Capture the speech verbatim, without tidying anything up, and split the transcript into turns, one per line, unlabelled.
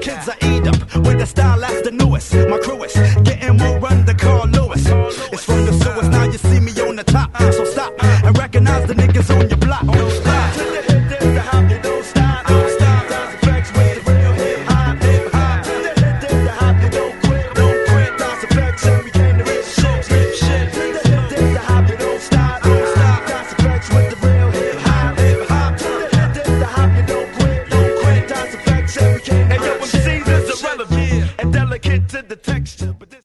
kids I eat up with the style that's the newest. My crew is getting more run than Carl Lewis. It's from the sewers, now you see me on the top. So stop and recognize the niggas on your block.